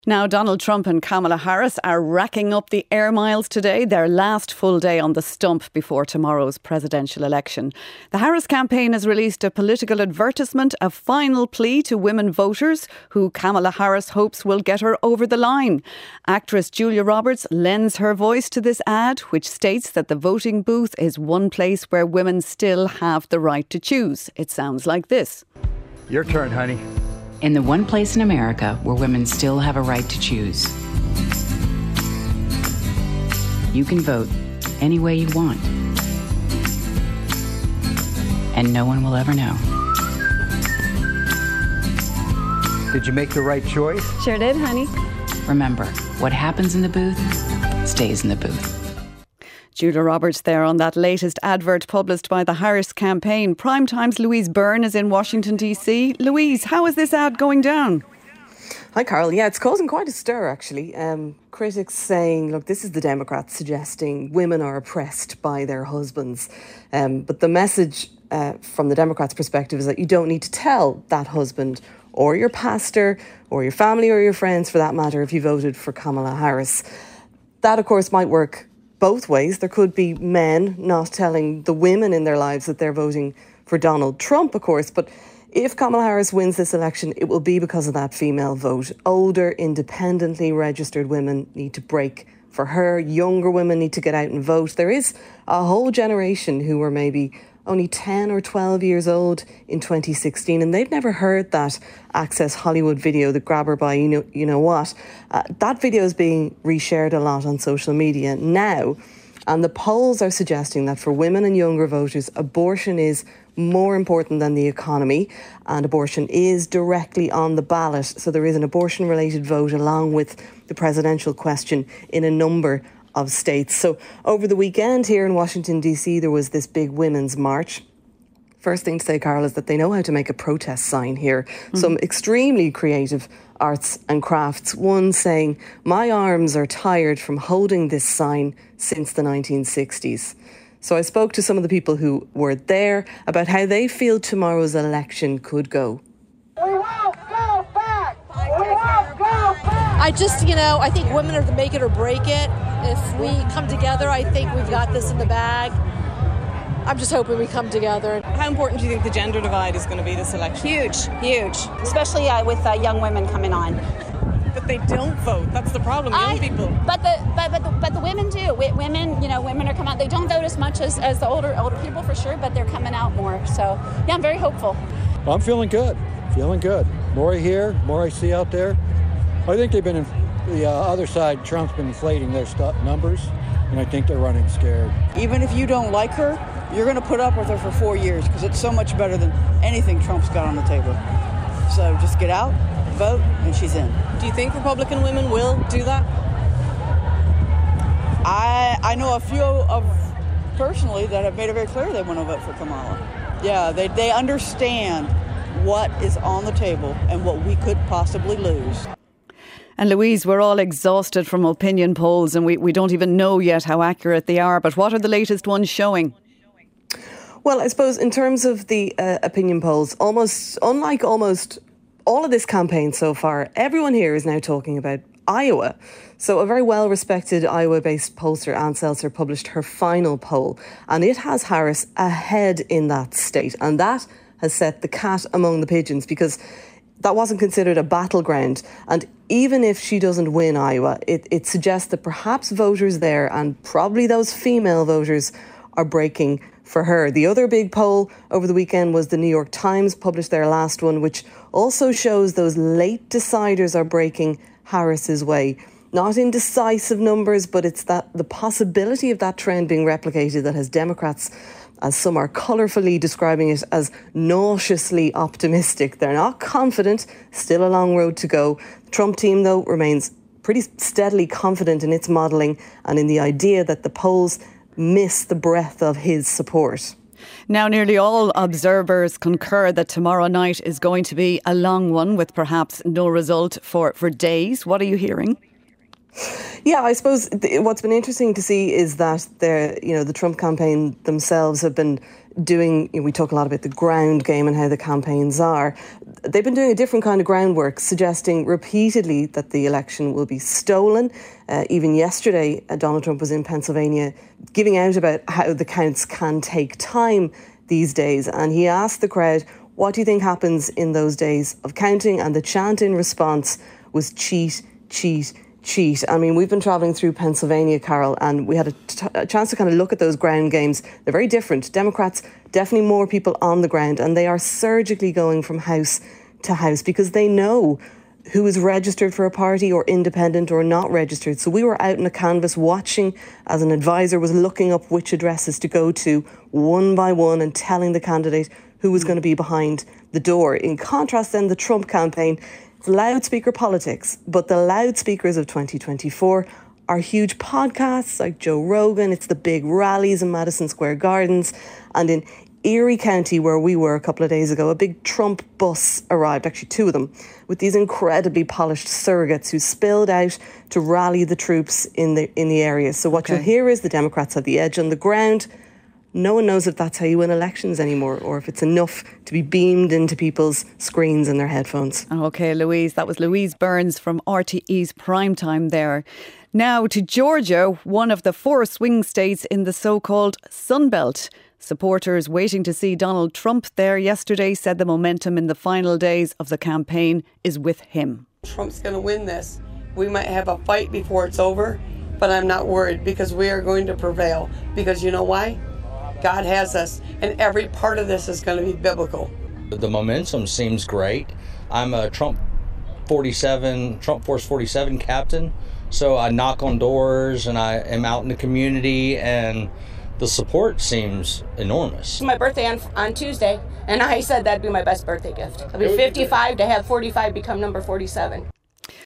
Now, Donald Trump and Kamala Harris are racking up the air miles today, their last full day on the stump before tomorrow's presidential election. The Harris campaign has released a political advertisement, a final plea to women voters who Kamala Harris hopes will get her over the line. Actress Julia Roberts lends her voice to this ad, which states that the voting booth is one place where women still have the right to choose. It sounds like this. Your turn, honey. In the one place in America where women still have a right to choose. You can vote any way you want. And no one will ever know. Did you make the right choice? Sure did, honey. Remember, what happens in the booth stays in the booth. Julia Roberts there on that latest advert published by the Harris campaign. Primetime's Louise Byrne is in Washington, D.C. Louise, how is this ad going down? Hi, Carol. Yeah, it's causing quite a stir, actually. Critics saying, look, this is the Democrats suggesting women are oppressed by their husbands. But the message from the Democrats' perspective is that you don't need to tell that husband or your pastor or your family or your friends, for that matter, if you voted for Kamala Harris. That, of course, might work both ways. There could be men not telling the women in their lives that they're voting for Donald Trump, of course. But if Kamala Harris wins this election, it will be because of that female vote. Older, independently registered women need to break for her. Younger women need to get out and vote. There is a whole generation who were maybe only 10 or 12 years old in 2016, and they've never heard that Access Hollywood video, the grab her by you know what. That video is being reshared a lot on social media now, and the polls are suggesting that for women and younger voters, abortion is more important than the economy, and abortion is directly on the ballot. So there is an abortion-related vote along with the presidential question in a number of states. So over the weekend here in Washington, D.C., there was this big women's march. First thing to say, Carol, is that they know how to make a protest sign here. Some extremely creative arts and crafts. One saying, "My arms are tired from holding this sign since the 1960s. So I spoke to some of the people who were there about how they feel tomorrow's election could go. We won't go back! We won't go back! I think women are the make it or break it. If we come together, I think we've got this in the bag. I'm just hoping we come together. How important do you think the gender divide is going to be this election? Huge. Especially with young women coming on. But they don't vote. That's the problem. Young people. But the women do. Women are coming out. They don't vote as much as the older people for sure, but they're coming out more. So yeah, I'm very hopeful. I'm feeling good. More I hear, more I see out there. I think they've been the other side. Trump's been inflating their numbers, and I think they're running scared. Even if you don't like her, you're going to put up with her for 4 years because it's so much better than anything Trump's got on the table. So just get out, vote, and she's in. Do you think Republican women will do that? I know a few of personally that have made it very clear they want to vote for Kamala. Yeah, they understand what is on the table and what we could possibly lose. And Louise, we're all exhausted from opinion polls, and we don't even know yet how accurate they are. But what are the latest ones showing? Well, I suppose in terms of the opinion polls, unlike almost all of this campaign so far, everyone here is now talking about Iowa. So a very well-respected Iowa-based pollster, Ann Seltzer, published her final poll, and it has Harris ahead in that state. And that has set the cat among the pigeons, because that wasn't considered a battleground. And even if she doesn't win Iowa, it suggests that perhaps voters there, and probably those female voters, are breaking for her. The other big poll over the weekend was the New York Times published their last one, which also shows those late deciders are breaking Harris's way. Not in decisive numbers, but it's that the possibility of that trend being replicated that has Democrats, as some are colourfully describing it, as nauseously optimistic. They're not confident, still a long road to go. The Trump team, though, remains pretty steadily confident in its modelling and in the idea that the polls miss the breadth of his support. Now, nearly all observers concur that tomorrow night is going to be a long one with perhaps no result for days. What are you hearing? Yeah, I suppose what's been interesting to see is that the Trump campaign themselves have been doing, we talk a lot about the ground game and how the campaigns are. They've been doing a different kind of groundwork, suggesting repeatedly that the election will be stolen. Even yesterday, Donald Trump was in Pennsylvania giving out about how the counts can take time these days. And he asked the crowd, what do you think happens in those days of counting? And the chant in response was cheat, cheat, cheat. I mean, we've been travelling through Pennsylvania, Carol, and we had a chance to kind of look at those ground games. They're very different. Democrats, definitely more people on the ground, and they are surgically going from house to house because they know who is registered for a party or independent or not registered. So we were out in a canvas watching as an advisor was looking up which addresses to go to one by one and telling the candidate who was going to be behind the door. In contrast, then, the Trump campaign, it's loudspeaker politics, but the loudspeakers of 2024 are huge podcasts like Joe Rogan. It's the big rallies in Madison Square Gardens. And in Erie County, where we were a couple of days ago, a big Trump bus arrived, actually two of them, with these incredibly polished surrogates who spilled out to rally the troops in the area. So what you'll hear is the Democrats have the edge on the ground. No one knows if that's how you win elections anymore or if it's enough to be beamed into people's screens and their headphones. OK, Louise. That was Louise Burns from RTE's Primetime there. Now to Georgia, one of the 4 swing states in the so-called Sunbelt. Supporters waiting to see Donald Trump there yesterday said the momentum in the final days of the campaign is with him. Trump's going to win this. We might have a fight before it's over, but I'm not worried because we are going to prevail. Because you know why? God has us, and every part of this is going to be biblical. The momentum seems great. I'm a Trump Force 47 captain, so I knock on doors and I am out in the community, and the support seems enormous. It's my birthday on Tuesday, and I said that'd be my best birthday gift. I'll be 55 to have 45 become number 47.